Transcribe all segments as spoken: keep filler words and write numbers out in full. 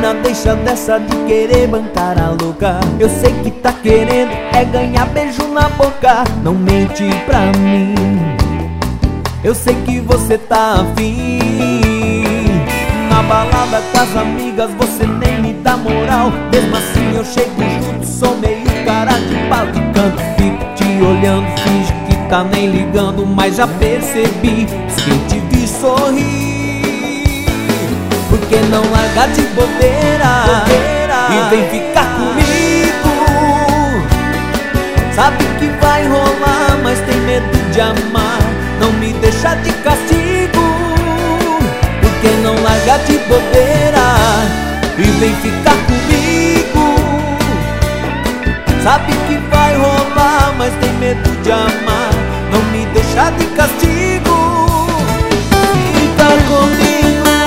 Menina, deixa dessa de querer bancar a louca. Eu sei que tá querendo é ganhar beijo na boca. Não mente pra mim, eu sei que você tá afim. Na balada com as amigas você nem me dá moral. Mesmo assim eu chego junto, sou meio cara de pau de canto. Fico te olhando, finge que tá nem ligando, mas já percebi que te vi sorrir. Por que não largar de bobeira, bobeira e vem ficar comigo? Sabe que vai rolar, mas tem medo de amar. Não me deixa de castigo. Por que não largar de bobeira e vem ficar comigo? Sabe que vai rolar, mas tem medo de amar. Não me deixa de castigo. Fica comigo.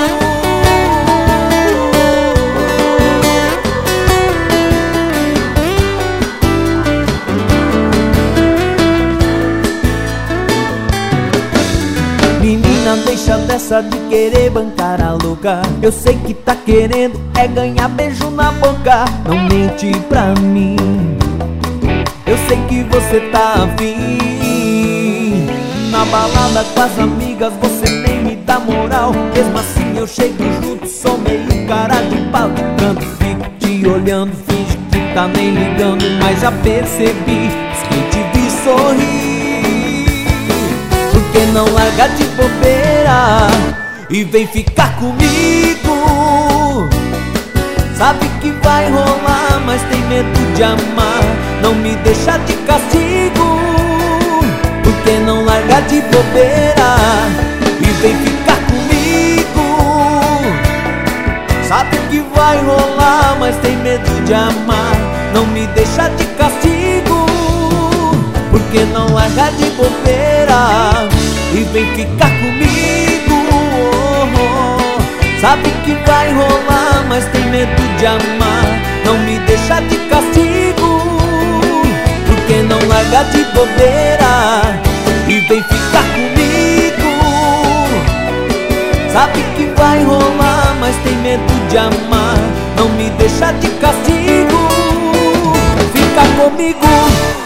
Menina, deixa dessa de querer bancar a louca. Eu sei que tá querendo é ganhar beijo na boca. Não mente pra mim, eu sei que você tá afim. Na balada com as amigas você nem me dá moral. Mesmo assim eu chego junto, sou meio cara de pau de canto. Fico te olhando, finge que tá nem ligando, mas já percebi que te vi sorrir. Por que não largar de bobeira e vem ficar comigo? Sabe que vai rolar, mas tem medo de amar. Não me deixa de castigo. Por que não largar de bobeira e vem ficar comigo? Sabe que vai rolar, mas tem medo de amar. Não me deixa de castigo. Por que não largar de bobeira e vem ficar comigo? Oh, oh. Sabe que vai rolar, mas tem medo de amar. Não me deixa de castigo. Por que não largar de bobeira e vem ficar comigo? Sabe que vai rolar, mas tem medo de amar. Não me deixa de castigo. Fica comigo.